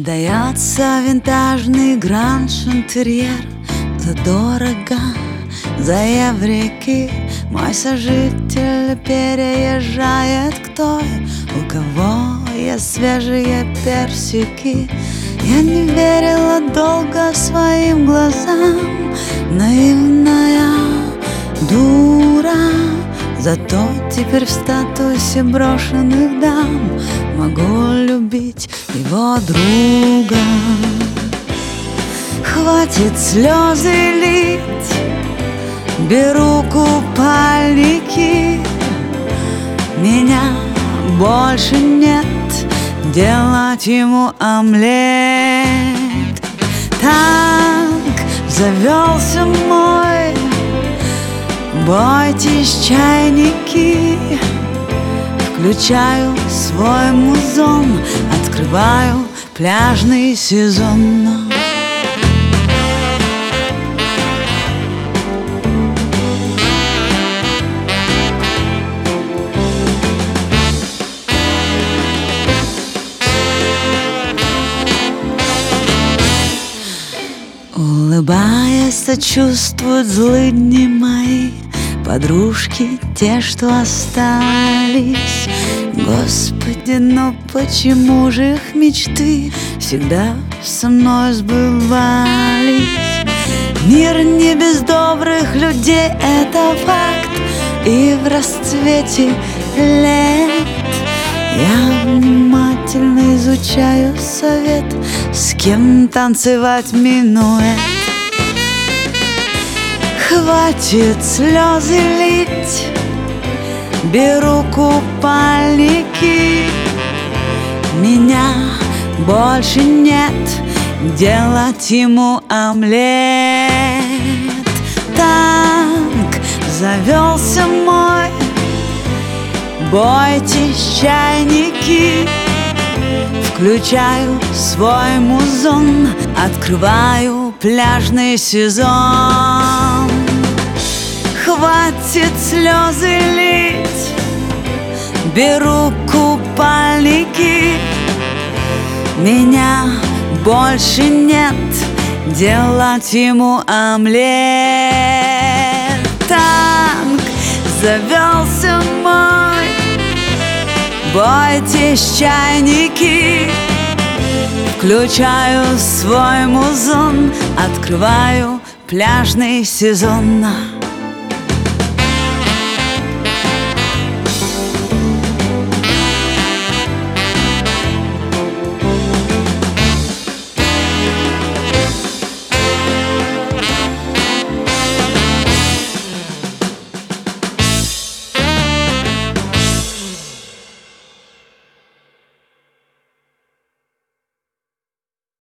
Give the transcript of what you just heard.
Продается винтажный гранж-интерьер задорого, за еврейки. Мой сожитель переезжает к той, у кого есть свежие персики. Я не верила долго своим глазам, наивная дура. Зато теперь в статусе брошенных дам могу любить его друга. Хватит слезы лить, беру купальники. Меня больше нет, делать ему омлет. Так завелся мой, бойтесь чайники. Включаю свой музон, открываю пляжный сезон. Улыбаясь, сочувствуют злыдни мои подружки, те, что остались. Господи, но почему же их мечты всегда со мной сбывались? Мир не без добрых людей, это факт. И в расцвете лет я внимательно изучаю совет, с кем танцевать минуэт. Хватит слезы лить, беру купальники. Меня больше нет, делать ему омлет. Так завелся мой, бойтесь чайники. Включаю свой музон, открываю пляжный сезон. Хватит слезы лить, беру купальники. Меня больше нет, делать ему омлет. Танк завелся мой, бойтесь чайники. Включаю свой музон, открываю пляжный сезон.